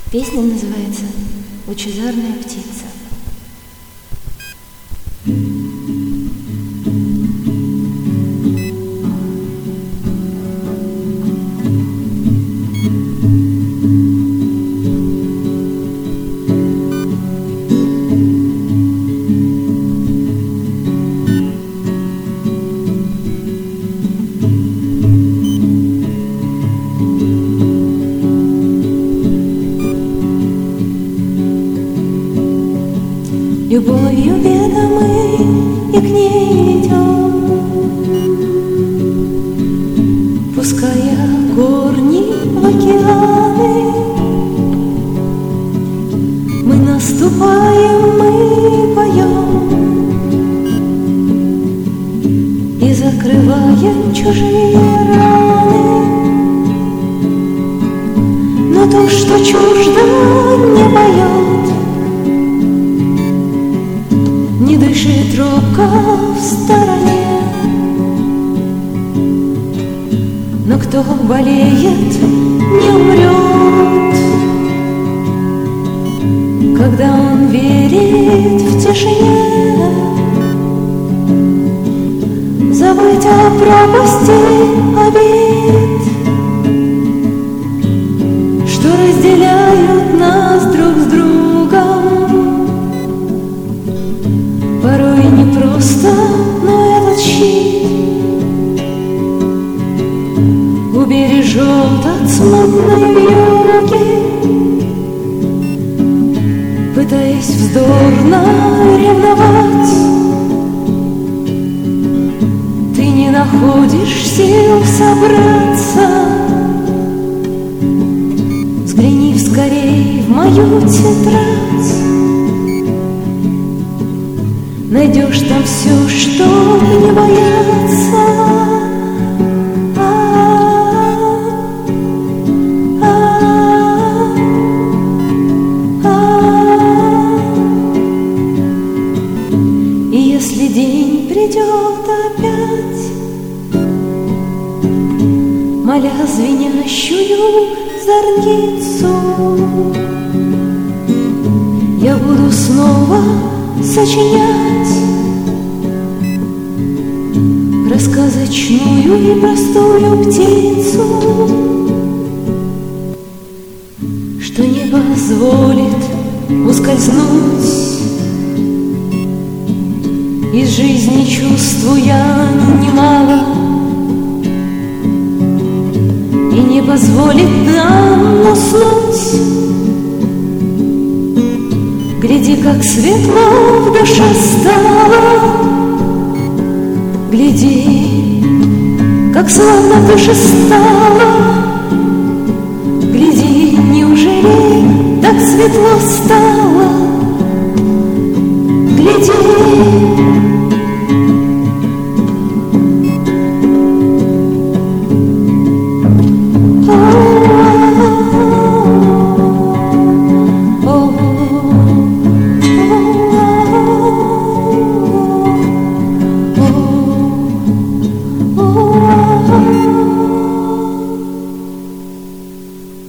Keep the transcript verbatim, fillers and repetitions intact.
Песня называется «Лучезарная птица». Любовью ведомы и к ней идем, пуская корни в океаны. Мы наступаем, мы поем и закрываем чужие раны. Но то, что чуждо, не поет, не дышит робко в стороне. Но кто болеет, не умрет, когда он верит в тишине. Забыть о пропасти обид, что разделяют нас друг с другом. Порой непросто, но этот щит убережет от смутной вьюги, пытаясь вздорно ревновать. Ты не находишь сил собраться. Взгляни скорей в мою тетрадь, найдешь там все, что не бояться. И если день придет опять, моля звенящую зорницу, я буду снова сочинять про сказочную и простую птицу, что не позволит ускользнуть из жизни, чувствуя немало, и не позволит нам уснуть. Гляди, как светло в душе стало, гляди, как славно в душе стало, гляди, неужели так светло стало, гляди.